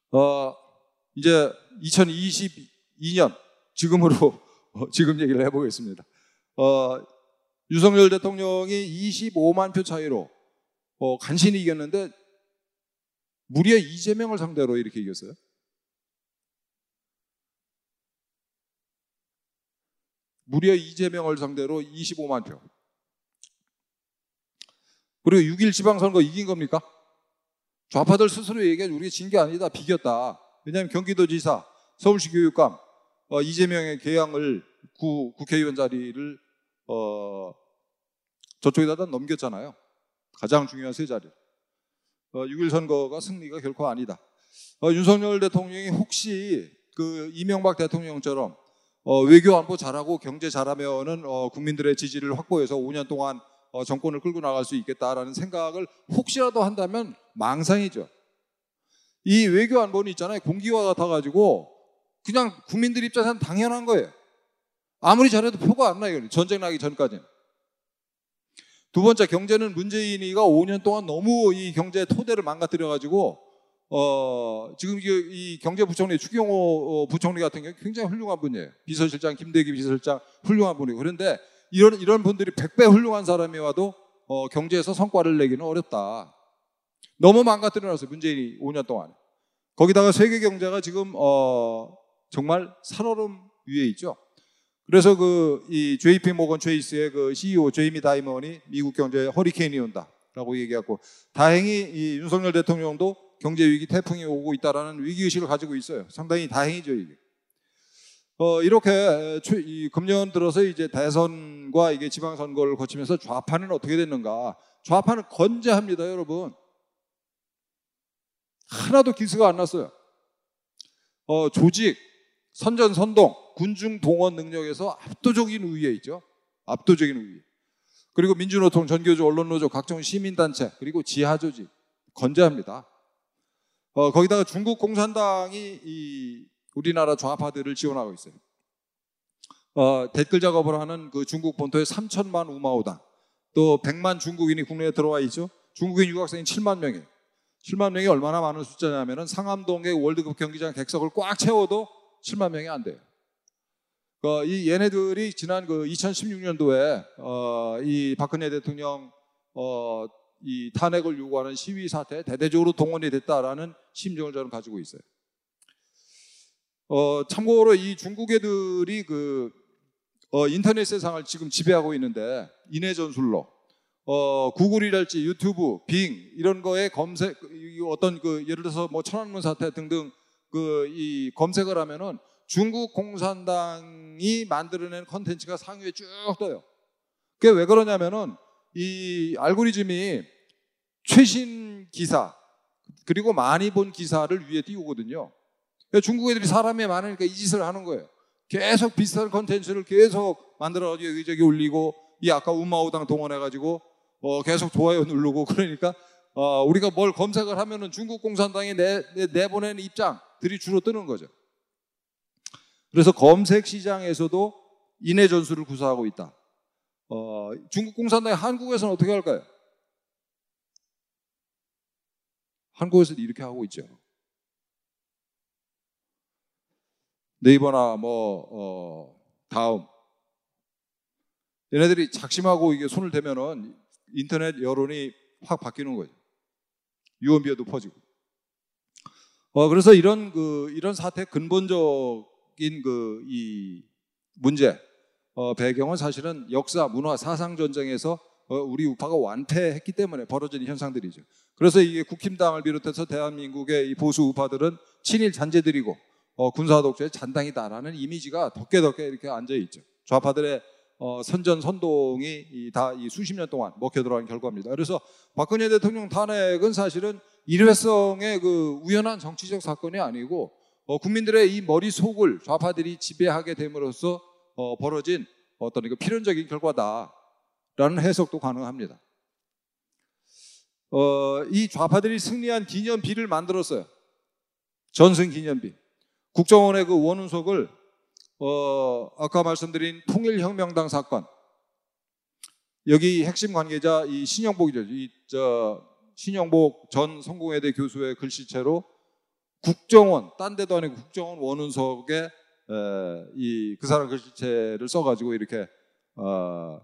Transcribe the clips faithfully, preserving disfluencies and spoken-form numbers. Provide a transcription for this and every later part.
어, 이제 이천이십이 년 지금으로 지금 얘기를 해보겠습니다. 어, 윤석열 대통령이 이십오만 표 차이로 어, 간신히 이겼는데 무려 이재명을 상대로 이렇게 이겼어요. 무려 이재명을 상대로 이십오만 표. 그리고 육 일 지방선거 이긴 겁니까? 좌파들 스스로 얘기하지 우리가 진 게 아니다, 비겼다. 왜냐하면 경기도지사, 서울시 교육감, 어, 이재명의 개항을 구, 국회의원 자리를 어, 저쪽에다 넘겼잖아요. 가장 중요한 세 자리. 어, 육 일 선거가 승리가 결코 아니다. 어, 윤석열 대통령이 혹시 그 이명박 대통령처럼 어, 외교 안보 잘하고 경제 잘하면은 어, 국민들의 지지를 확보해서 오 년 동안 어, 정권을 끌고 나갈 수 있겠다라는 생각을 혹시라도 한다면 망상이죠. 이 외교 안보는 있잖아요. 공기와 같아가지고 그냥 국민들 입장에서는 당연한 거예요. 아무리 잘해도 표가 안 나요. 전쟁 나기 전까지는. 두 번째, 경제는 문재인이가 오 년 동안 너무 이 경제 토대를 망가뜨려가지고 어, 지금 이 경제부총리 추경호 부총리 같은 경우 굉장히 훌륭한 분이에요. 비서실장 김대기 비서실장 훌륭한 분이고. 그런데 이런 이런 분들이 백 배 훌륭한 사람이 와도 어, 경제에서 성과를 내기는 어렵다. 너무 망가뜨려놨어요. 문재인이 오 년 동안. 거기다가 세계 경제가 지금 어, 정말 살얼음 위에 있죠. 그래서 그 이 제이피 모건 체이스의 그 씨이오 제이미 다이먼이 미국 경제에 허리케인이 온다라고 얘기하고, 다행히 이 윤석열 대통령도 경제 위기 태풍이 오고 있다라는 위기 의식을 가지고 있어요. 상당히 다행이죠 이게. 어 이렇게 이 금년 들어서 이제 대선과 이게 지방선거를 거치면서 좌파는 어떻게 됐는가? 좌파는 건재합니다, 여러분. 하나도 기스가 안 났어요. 어 조직, 선전선동, 군중 동원 능력에서 압도적인 우위에 있죠. 압도적인 우위. 그리고 민주노총, 전교조, 언론노조, 각종 시민단체, 그리고 지하조직 건재합니다. 어, 거기다가 중국 공산당이 이 우리나라 좌파들을 지원하고 있어요. 어, 댓글 작업을 하는 그 중국 본토에 삼천만 우마오당, 또 백만 중국인이 국내에 들어와 있죠. 중국인 유학생이 칠만 명이에요. 칠만 명이 얼마나 많은 숫자냐면은 상암동의 월드컵 경기장 객석을 꽉 채워도 칠만 명이 안 돼요. 어, 이 얘네들이 지난 그 이천십육 년도에 어, 이 박근혜 대통령 어, 이 탄핵을 요구하는 시위 사태에 대대적으로 동원이 됐다라는 심정을 저는 가지고 있어요. 어, 참고로 이 중국 애들이 그 어, 인터넷 세상을 지금 지배하고 있는데 인해 전술로 어, 구글이랄지 유튜브, 빙 이런 거에 검색 어떤 그 예를 들어서 뭐 천안문 사태 등등 그 이 검색을 하면은 중국 공산당이 만들어낸 컨텐츠가 상위에 쭉 떠요. 그게 왜 그러냐면은 이 알고리즘이 최신 기사 그리고 많이 본 기사를 위에 띄우거든요. 그러니까 중국 애들이 사람이 많으니까 이 짓을 하는 거예요. 계속 비슷한 컨텐츠를 계속 만들어가지고 여기저기 올리고, 이 아까 우마우당 동원해가지고 어 계속 좋아요 누르고, 그러니까 어 우리가 뭘 검색을 하면은 중국 공산당이 내, 내, 내보낸 입장들이 주로 뜨는 거죠. 그래서 검색 시장에서도 인해 전술을 구사하고 있다. 어, 중국 공산당이 한국에서는 어떻게 할까요? 한국에서도 이렇게 하고 있죠. 네이버나 뭐 어, 다음 얘네들이 작심하고 이게 손을 대면은 인터넷 여론이 확 바뀌는 거죠. 유언비어도 퍼지고. 어, 그래서 이런 그 이런 사태 근본적인 그 이 문제 어, 배경은 사실은 역사, 문화, 사상 전쟁에서 어, 우리 우파가 완패했기 때문에 벌어진 현상들이죠. 그래서 이게 국힘당을 비롯해서 대한민국의 이 보수 우파들은 친일 잔재들이고 어, 군사 독재의 잔당이다라는 이미지가 덕계덕계 이렇게 앉아 있죠. 좌파들의 어, 선전 선동이 다 이 수십 년 동안 먹혀 들어간 결과입니다. 그래서 박근혜 대통령 탄핵은 사실은 일회성의 그 우연한 정치적 사건이 아니고 어, 국민들의 이 머릿속을 좌파들이 지배하게 됨으로써 어, 벌어진 어떤 그 필연적인 결과다라는 해석도 가능합니다. 어, 이 좌파들이 승리한 기념비를 만들었어요. 전승 기념비. 국정원의 그 원운석을 어, 아까 말씀드린 통일혁명당 사건, 여기 핵심 관계자 이 신영복이죠. 이 저 신영복 전 성공회대 교수의 글씨체로 국정원, 딴 데도 아니고 국정원 원운석에 이 그 사람 글씨체를 써가지고 이렇게 어,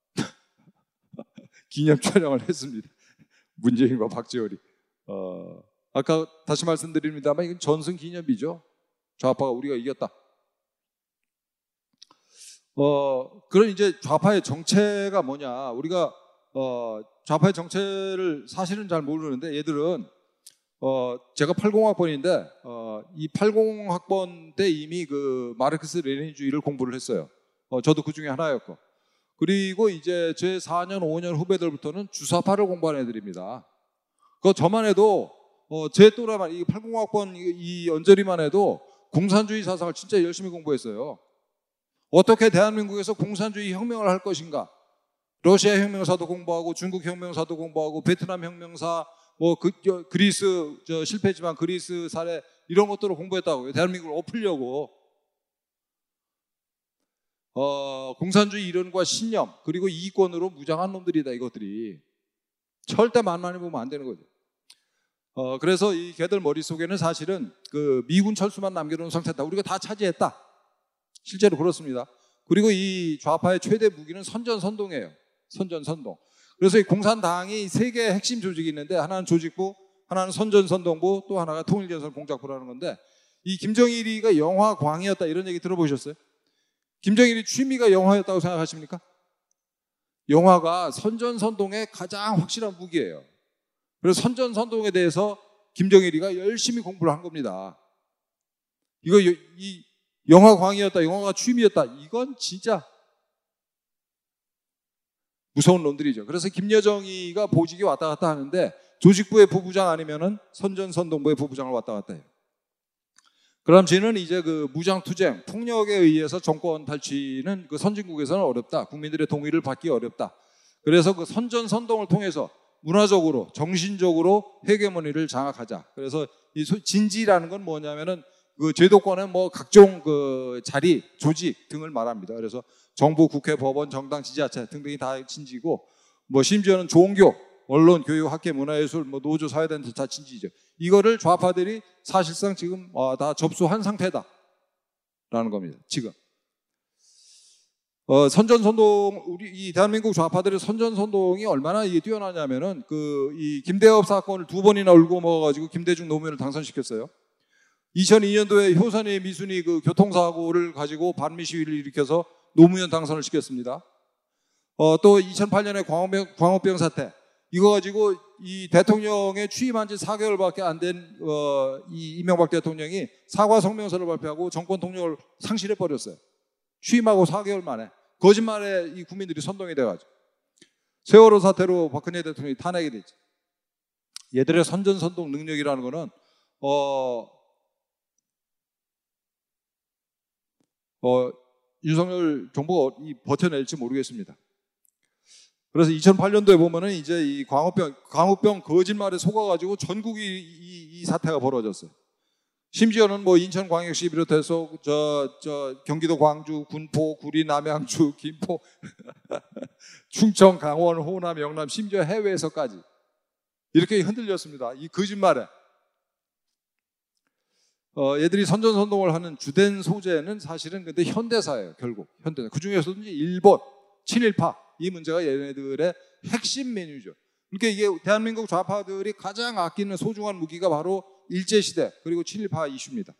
기념 촬영을 했습니다. 문재인과 박지원이. 어, 아까 다시 말씀드립니다만 이건 전승 기념비죠. 좌파가 우리가 이겼다. 어, 그런 이제 좌파의 정체가 뭐냐. 우리가 어, 좌파의 정체를 사실은 잘 모르는데 얘들은 어, 제가 팔십 학번인데 어, 이 팔십 학번 때 이미 그 마르크스 레닌주의를 공부를 했어요. 어, 저도 그 중에 하나였고. 그리고 이제 제 사 년, 오 년 후배들부터는 주사파를 공부하는 애들입니다. 그 저만 해도 어, 제 또래만 이 팔십 학번 이, 이 언저리만 해도 공산주의 사상을 진짜 열심히 공부했어요. 어떻게 대한민국에서 공산주의 혁명을 할 것인가? 러시아 혁명사도 공부하고 중국 혁명사도 공부하고 베트남 혁명사 뭐 그, 그리스 저 실패지만 그리스 사례 이런 것들을 공부했다고요. 대한민국을 엎으려고. 어, 공산주의 이론과 신념 그리고 이권으로 무장한 놈들이다 이것들이. 절대 만만히 보면 안 되는 거죠. 어, 그래서 이 걔들 머릿속에는 사실은 그 미군 철수만 남겨놓은 상태다. 우리가 다 차지했다. 실제로 그렇습니다. 그리고 이 좌파의 최대 무기는 선전선동이에요. 선전선동. 그래서 이 공산당이 세 개의 핵심 조직이 있는데 하나는 조직부, 하나는 선전선동부, 또 하나가 통일전선공작부라는 건데 이 김정일이가 영화광이었다 이런 얘기 들어보셨어요? 김정일이 취미가 영화였다고 생각하십니까? 영화가 선전선동의 가장 확실한 무기예요. 그래서 선전선동에 대해서 김정일이가 열심히 공부를 한 겁니다. 이거 이 영화광이었다, 영화가 취미였다. 이건 진짜 무서운 놈들이죠. 그래서 김여정이가 보직이 왔다 갔다 하는데 조직부의 부부장 아니면은 선전선동부의 부부장을 왔다 갔다 해요. 그럼 쟤는 이제 그 무장투쟁, 폭력에 의해서 정권 탈취는 그 선진국에서는 어렵다. 국민들의 동의를 받기 어렵다. 그래서 그 선전선동을 통해서 문화적으로, 정신적으로 헤게모니를 장악하자. 그래서 이 진지라는 건 뭐냐면은 그 제도권의 뭐 각종 그 자리, 조직 등을 말합니다. 그래서 정부, 국회, 법원, 정당, 지자체 등등이 다 진지고, 뭐 심지어는 종교, 언론, 교육, 학계, 문화예술, 뭐 노조, 사회단체 다 진지죠. 이거를 좌파들이 사실상 지금 다 접수한 상태다라는 겁니다. 지금 어, 선전선동 우리 이 대한민국 좌파들의 선전선동이 얼마나 이게 뛰어나냐면은 그 이 김대엽 사건을 두 번이나 울고 먹어가지고 김대중 노무현을 당선시켰어요. 이천이 년도에 효선이 미순이 그 교통사고를 가지고 반미 시위를 일으켜서 노무현 당선을 시켰습니다. 어, 또 이천팔 년에 광우병, 광우병 사태 이거 가지고 이 대통령의 취임한 지 사 개월밖에 안 된 어, 이 이명박 대통령이 사과 성명서를 발표하고 정권 통력을 상실해 버렸어요. 취임하고 사 개월 만에 거짓말에 이 국민들이 선동이 돼가지고 세월호 사태로 박근혜 대통령이 탄핵이 됐죠. 얘들의 선전선동 능력이라는 거는 어, 어, 윤석열 정부가 이 버텨낼지 모르겠습니다. 그래서 이천팔 년도에 보면은 이제 이 광우병, 광우병 거짓말에 속아가지고 전국이 이, 이 사태가 벌어졌어요. 심지어는 뭐 인천광역시 비롯해서 저, 저 경기도 광주, 군포, 구리, 남양주, 김포, 충청, 강원, 호남, 영남, 심지어 해외에서까지 이렇게 흔들렸습니다. 이 거짓말에. 어, 얘들이 선전선동을 하는 주된 소재는 사실은 근데 현대사예요. 결국 현대사. 그 중에서도 일본, 친일파 이 문제가 얘네들의 핵심 메뉴죠. 그러니까 이게 대한민국 좌파들이 가장 아끼는 소중한 무기가 바로 일제시대 그리고 친일파 이슈입니다.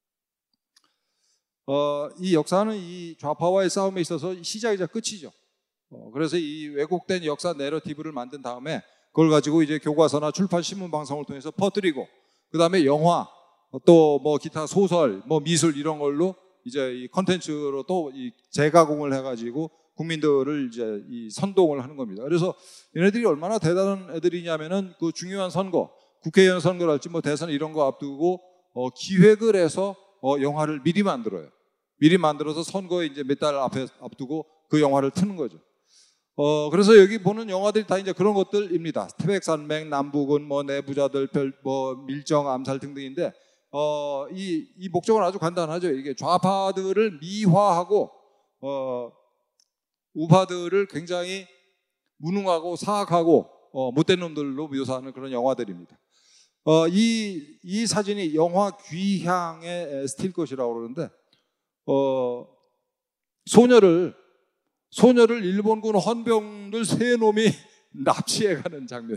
어, 이 역사는 이 좌파와의 싸움에 있어서 시작이자 끝이죠. 어, 그래서 이 왜곡된 역사 내러티브를 만든 다음에 그걸 가지고 이제 교과서나 출판 신문 방송을 통해서 퍼뜨리고 그 다음에 영화 또 뭐 기타 소설 뭐 미술 이런 걸로 이제 이 컨텐츠로 또 이 재가공을 해가지고 국민들을 이제 이 선동을 하는 겁니다. 그래서 얘네들이 얼마나 대단한 애들이냐면은 그 중요한 선거 국회의원 선거를 할지 뭐 대선 이런 거 앞두고 어, 기획을 해서 어, 영화를 미리 만들어요. 미리 만들어서 선거에 이제 몇 달 앞에 앞두고 그 영화를 트는 거죠. 어, 그래서 여기 보는 영화들이 다 이제 그런 것들입니다. 태백산맥, 남북은 뭐 내부자들, 별, 뭐 밀정, 암살 등등인데 어, 이, 이 목적은 아주 간단하죠. 이게 좌파들을 미화하고 어, 우파들을 굉장히 무능하고 사악하고 어, 못된 놈들로 묘사하는 그런 영화들입니다. 어, 이, 이 사진이 영화 귀향의 스틸 것이라고 그러는데, 어, 소녀를, 소녀를 일본군 헌병들 세 놈이 납치해 가는 장면.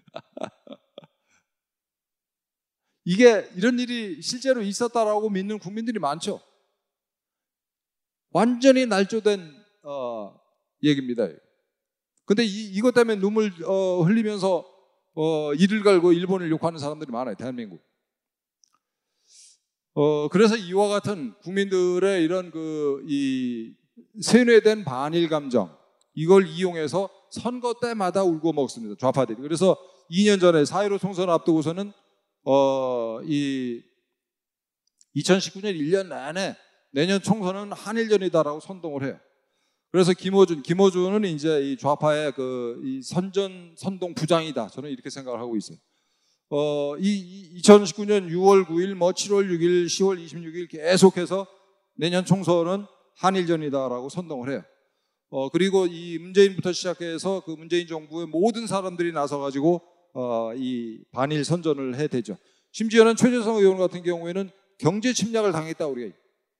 이게 이런 일이 실제로 있었다라고 믿는 국민들이 많죠. 완전히 날조된 어, 얘기입니다. 근데 이, 이것 때문에 눈물 어, 흘리면서 어, 이를 갈고 일본을 욕하는 사람들이 많아요. 대한민국. 어, 그래서 이와 같은 국민들의 이런 그, 이, 세뇌된 반일 감정, 이걸 이용해서 선거 때마다 울고 먹습니다. 좌파들이. 그래서 이 년 전에 사 일오 총선 앞두고서는, 어, 이, 이천십구 년 일 년 내내 내년 총선은 한일전이다라고 선동을 해요. 그래서 김어준, 김어준은 이제 이 좌파의 그, 이 선전, 선동 부장이다. 저는 이렇게 생각을 하고 있어요. 어, 이, 이천십구 년 유월 구일, 뭐 칠월 육일, 시월 이십육일 계속해서 내년 총선은 한일전이다라고 선동을 해요. 어, 그리고 이 문재인부터 시작해서 그 문재인 정부의 모든 사람들이 나서가지고, 어, 이 반일 선전을 해대죠. 심지어는 최재성 의원 같은 경우에는 경제 침략을 당했다, 우리가.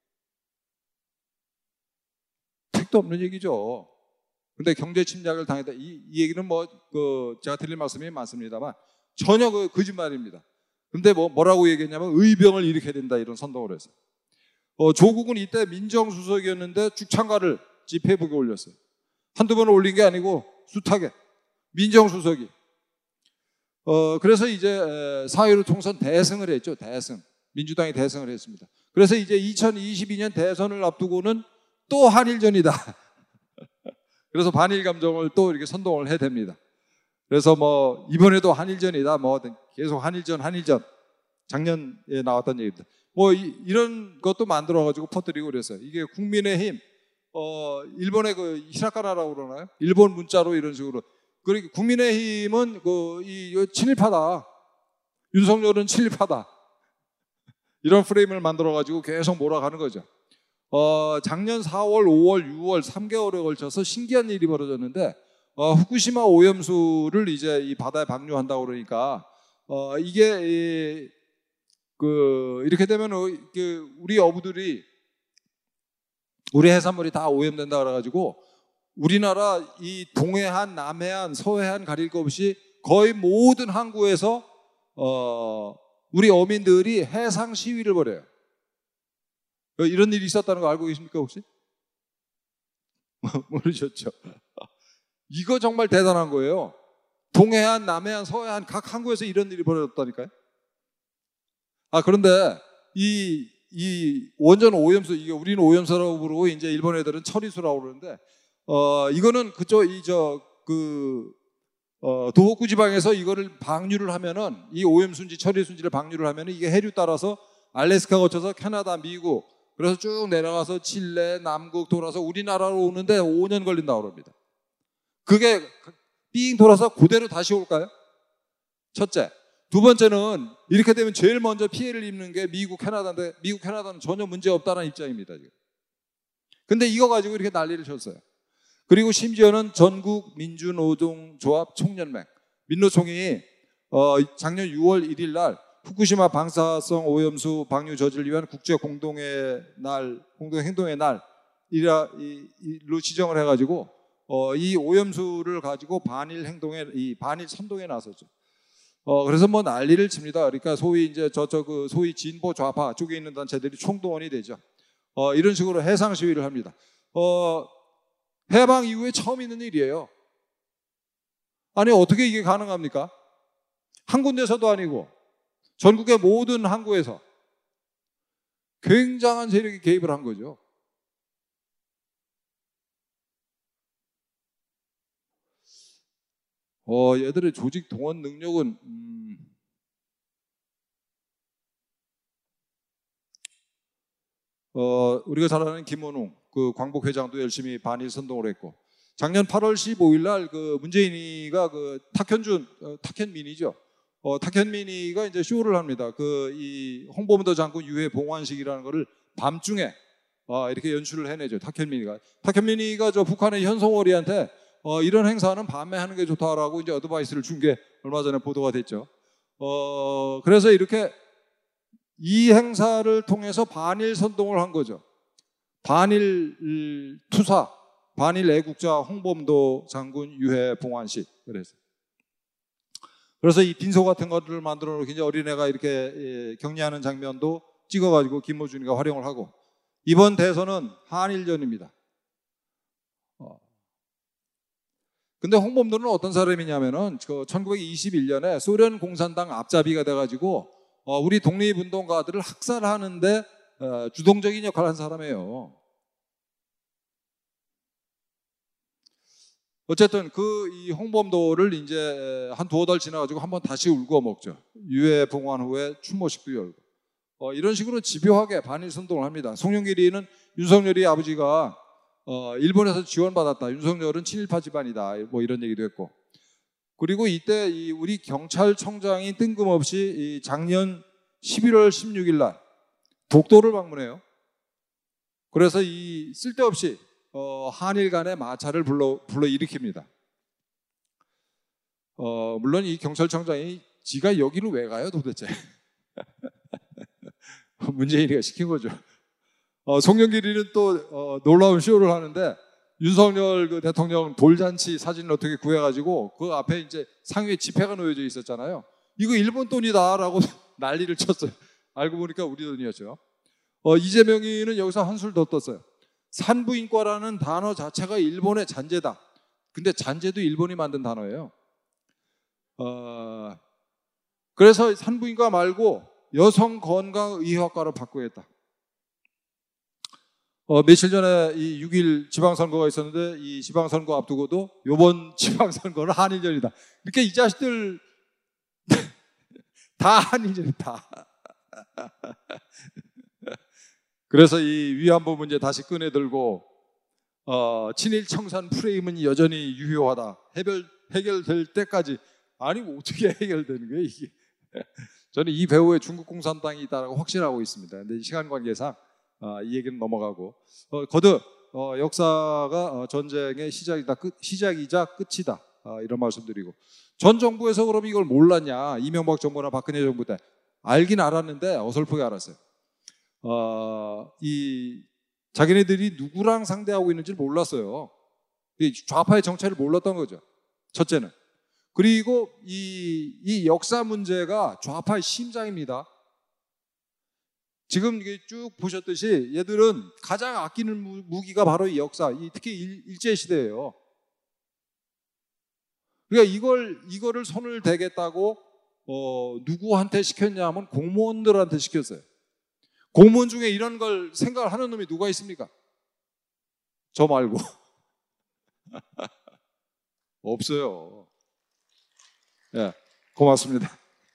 택도 없는 얘기죠. 근데 경제 침략을 당했다. 이, 이 얘기는 뭐, 그, 제가 드릴 말씀이 많습니다만 전혀 그 거짓말입니다. 근데 뭐, 뭐라고 얘기했냐면 의병을 일으켜야 된다, 이런 선동을 했어요. 어, 조국은 이때 민정수석이었는데 죽창가를 집회북에 올렸어요. 한두 번 올린 게 아니고 숱하게. 민정수석이. 어, 그래서 이제 사 일오 총선 대승을 했죠. 대승. 민주당이 대승을 했습니다. 그래서 이제 이천이십이 년 대선을 앞두고는 또 한일전이다. 그래서 반일 감정을 또 이렇게 선동을 해댑니다. 그래서 뭐 이번에도 한일전이다. 뭐 계속 한일전, 한일전. 작년에 나왔던 얘기입니다. 뭐 이, 이런 것도 만들어가지고 퍼뜨리고 그랬어요. 이게 국민의힘, 어, 일본의 그 히라카나라고 그러나요? 일본 문자로 이런 식으로. 그리고 국민의힘은 그, 이, 친일파다. 윤석열은 친일파다. 이런 프레임을 만들어가지고 계속 몰아가는 거죠. 어, 작년 사월, 오월, 유월 삼 개월에 걸쳐서 신기한 일이 벌어졌는데, 어, 후쿠시마 오염수를 이제 이 바다에 방류한다고 그러니까, 어, 이게, 이, 그, 이렇게 되면, 그, 우리 어부들이, 우리 해산물이 다 오염된다 그래가지고, 우리나라 이 동해안, 남해안, 서해안 가릴 것 없이 거의 모든 항구에서, 어, 우리 어민들이 해상 시위를 벌여요. 이런 일이 있었다는 거 알고 계십니까, 혹시? 모르셨죠? 이거 정말 대단한 거예요. 동해안, 남해안, 서해안 각 항구에서 이런 일이 벌어졌다니까요. 아, 그런데 이, 이 원전 오염수, 이게 우리는 오염수라고 부르고 이제 일본 애들은 처리수라고 그러는데, 어, 이거는 그쪽, 이, 저, 그, 어, 도호쿠 지방에서 이거를 방류를 하면은, 이 오염수인지 처리수인지를 방류를 하면은 이게 해류 따라서 알래스카 거쳐서 캐나다, 미국, 그래서 쭉 내려가서 칠레, 남극 돌아서 우리나라로 오는데 오 년 걸린다고 그럽니다. 그게 삥 돌아서 그대로 다시 올까요? 첫째. 두 번째는 이렇게 되면 제일 먼저 피해를 입는 게 미국, 캐나다인데 미국, 캐나다는 전혀 문제 없다는 입장입니다, 지금. 근데 이거 가지고 이렇게 난리를 쳤어요. 그리고 심지어는 전국 민주노동조합 총연맹, 민노총이 어, 작년 유월 일일 날 후쿠시마 방사성 오염수 방류 저지를 위한 국제 공동의 날, 공동 행동의 날로 지정을 해가지고 어, 이 오염수를 가지고 반일 행동에, 이 반일 선동에 나섰죠. 어, 그래서 뭐 난리를 칩니다. 그러니까 소위 이제 저쪽 그 소위 진보 좌파 쪽에 있는 단체들이 총동원이 되죠. 어, 이런 식으로 해상 시위를 합니다. 어, 해방 이후에 처음 있는 일이에요. 아니, 어떻게 이게 가능합니까? 한 군데서도 아니고 전국의 모든 항구에서 굉장한 세력이 개입을 한 거죠. 어, 얘들의 조직 동원 능력은 음, 어, 우리가 잘 아는 김원웅 그 광복 회장도 열심히 반일 선동을 했고, 작년 팔월 십오일 날 그 문재인이가 그 탁현준 어, 탁현민이죠. 어, 탁현민이가 이제 쇼를 합니다. 그 이 홍범도 장군 유해 봉환식이라는 거를 밤중에 어, 이렇게 연출을 해내죠. 탁현민이가 탁현민이가 저 북한의 현송월이한테 어, 이런 행사는 밤에 하는 게 좋다라고 이제 어드바이스를 준 게 얼마 전에 보도가 됐죠. 어, 그래서 이렇게 이 행사를 통해서 반일 선동을 한 거죠. 반일 투사, 반일 애국자 홍범도 장군 유해 봉환식. 그래서 그래서 이 빈소 같은 것들을 만들어 놓고 이제 어린애가 이렇게 격리하는 장면도 찍어가지고 김호준이가 활용을 하고, 이번 대선은 한일전입니다. 어. 근데 홍범도는 어떤 사람이냐면은 그 천구백이십일 년에 소련 공산당 앞잡이가 돼가지고 어 우리 독립운동가들을 학살하는데 어 주동적인 역할을 한 사람이에요. 어쨌든 그 이 홍범도를 이제 한 두어 달 지나가지고 한번 다시 울고 먹죠. 유해 봉환 후에 추모식도 열고. 어 이런 식으로 집요하게 반일 선동을 합니다. 송영길이는 윤석열이 아버지가 어 일본에서 지원받았다. 윤석열은 친일파 집안이다. 뭐 이런 얘기도 했고. 그리고 이때 이 우리 경찰청장이 뜬금없이 이 작년 십일월 십육일 날 독도를 방문해요. 그래서 이 쓸데없이 어, 한일 간의 마찰을 불러, 불러 일으킵니다. 어, 물론 이 경찰청장이 지가 여기를 왜 가요 도대체? 문재인이가 시킨 거죠. 어, 송영길이는 또 어, 놀라운 쇼를 하는데 윤석열 그 대통령 돌잔치 사진을 어떻게 구해가지고 그 앞에 이제 상위에 지폐가 놓여져 있었잖아요. 이거 일본 돈이다라고 난리를 쳤어요. 알고 보니까 우리 돈이었죠. 어, 이재명이는 여기서 한술 더 떴어요. 산부인과라는 단어 자체가 일본의 잔재다. 근데 잔재도 일본이 만든 단어예요. 어, 그래서 산부인과 말고 여성건강의학과로 바꾸겠다. 어, 며칠 전에 이 육 일 지방선거가 있었는데 이 지방선거 앞두고도 이번 지방선거는 한일전이다. 이렇게 이 자식들 다 한일전이다. 그래서 이 위안부 문제 다시 꺼내들고 어, 친일 청산 프레임은 여전히 유효하다. 해결, 해결될 때까지. 아니 어떻게 해결되는 거예요 이게. 저는 이 배후에 중국 공산당이 있다고 확신하고 있습니다. 근데 시간 관계상 어, 이 얘기는 넘어가고 어, 거듭 어, 역사가 어, 전쟁의 시작이다, 끝, 시작이자 끝이다. 어, 이런 말씀드리고, 전 정부에서 그럼 이걸 몰랐냐? 이명박 정부나 박근혜 정부 때 알긴 알았는데 어설프게 알았어요. 어, 이 자기네들이 누구랑 상대하고 있는지를 몰랐어요. 이 좌파의 정체를 몰랐던 거죠. 첫째는. 그리고 이, 이 역사 문제가 좌파의 심장입니다. 지금 이게 쭉 보셨듯이 얘들은 가장 아끼는 무기가 바로 이 역사, 이 특히 일, 일제시대예요. 그러니까 이걸, 이거를 손을 대겠다고 어, 누구한테 시켰냐 하면 공무원들한테 시켰어요. 공무원 중에 이런 걸 생각을 하는 놈이 누가 있습니까? 저 말고. 없어요. 예, 고맙습니다.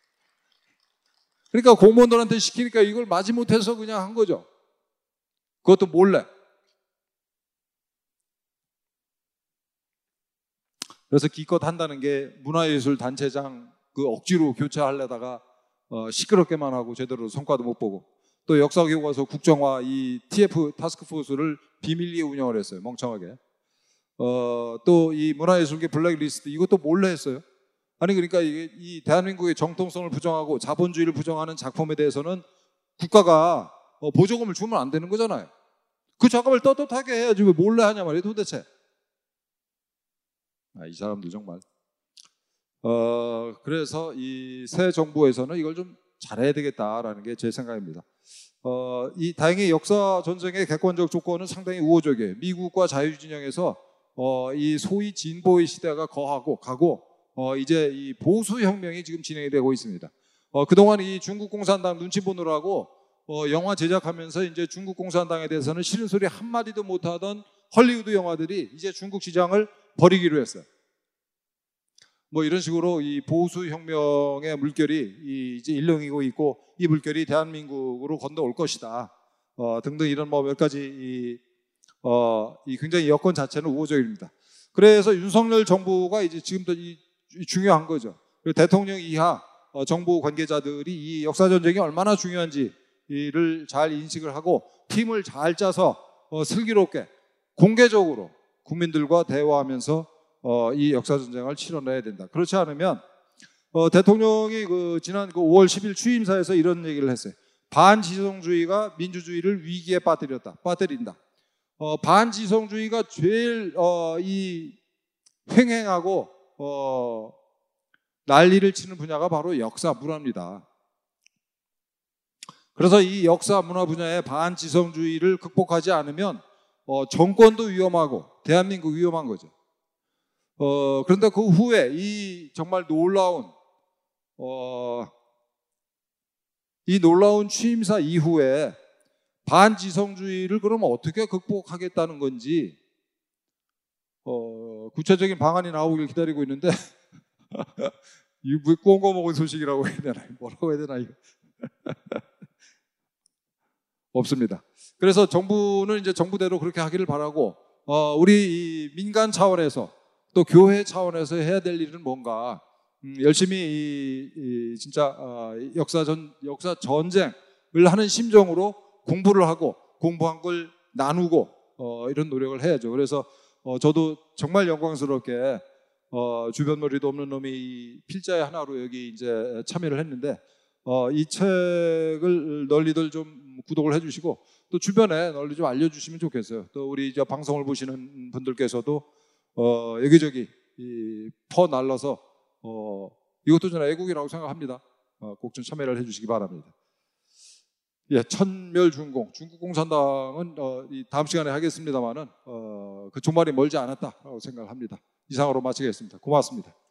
그러니까 공무원들한테 시키니까 이걸 마지못해서 그냥 한 거죠. 그것도 몰래. 그래서 기껏 한다는 게 문화예술 단체장 그 억지로 교체하려다가 어, 시끄럽게만 하고 제대로 성과도 못 보고, 또 역사교과서 국정화 이 티에프 타스크포스를 비밀리에 운영을 했어요. 멍청하게. 어, 또 이 문화예술계 블랙리스트 이것도 몰래 했어요. 아니 그러니까 이게 이 대한민국의 정통성을 부정하고 자본주의를 부정하는 작품에 대해서는 국가가 어, 보조금을 주면 안 되는 거잖아요. 그 작업을 떳떳하게 해야지 왜 몰래 하냐 말이에요 도대체. 아, 이 사람도 정말. 어, 그래서 이 새 정부에서는 이걸 좀 잘해야 되겠다라는 게 제 생각입니다. 어, 이 다행히 역사 전쟁의 객관적 조건은 상당히 우호적이에요. 미국과 자유진영에서 어, 이 소위 진보의 시대가 거하고 가고 어, 이제 이 보수 혁명이 지금 진행이 되고 있습니다. 어, 그동안 이 중국 공산당 눈치 보느라고 어, 영화 제작하면서 이제 중국 공산당에 대해서는 싫은 소리 한 마디도 못 하던 헐리우드 영화들이 이제 중국 시장을 버리기로 했어요. 뭐 이런 식으로 이 보수 혁명의 물결이 이 이제 일렁이고 있고 이 물결이 대한민국으로 건너올 것이다. 어, 등등 이런 뭐 몇 가지 이, 어, 이 굉장히 여건 자체는 우호적입니다. 그래서 윤석열 정부가 이제 지금도 이, 이 중요한 거죠. 그리고 대통령 이하 어, 정부 관계자들이 이 역사 전쟁이 얼마나 중요한지를 잘 인식을 하고 팀을 잘 짜서 어, 슬기롭게 공개적으로 국민들과 대화하면서 어, 이 역사 전쟁을 치러내야 된다. 그렇지 않으면 어, 대통령이 그 지난 그 오월 십일 취임사에서 이런 얘기를 했어요. 반지성주의가 민주주의를 위기에 빠뜨렸다, 빠뜨린다. 어, 반지성주의가 제일 어, 이 횡행하고 어, 난리를 치는 분야가 바로 역사 문화입니다. 그래서 이 역사 문화 분야의 반지성주의를 극복하지 않으면 어, 정권도 위험하고 대한민국 위험한 거죠. 어, 그런데 그 후에 이 정말 놀라운 어, 이 놀라운 취임사 이후에 반지성주의를 그러면 어떻게 극복하겠다는 건지 어, 구체적인 방안이 나오길 기다리고 있는데 이거 꽁거 먹은 소식이라고 해야 되나, 뭐라고 해야 되나 이거 없습니다. 그래서 정부는 이제 정부대로 그렇게 하기를 바라고 어, 우리 이 민간 차원에서 또 교회 차원에서 해야 될 일은 뭔가 음, 열심히 이, 이 진짜 어, 역사 전 역사 전쟁을 하는 심정으로 공부를 하고 공부한 걸 나누고 어, 이런 노력을 해야죠. 그래서 어, 저도 정말 영광스럽게 어, 주변 머리도 없는 놈이 필자의 하나로 여기 이제 참여를 했는데 어, 이 책을 널리들 좀 구독을 해주시고 또 주변에 널리 좀 알려주시면 좋겠어요. 또 우리 저 방송을 보시는 분들께서도 어, 여기저기 이, 퍼 날라서 어, 이것도 저는 애국이라고 생각합니다. 어, 꼭 좀 참여를 해주시기 바랍니다. 예, 천멸중공, 중국 공산당은 어, 이 다음 시간에 하겠습니다만은 어, 그 종말이 멀지 않았다라고 생각합니다. 이상으로 마치겠습니다. 고맙습니다.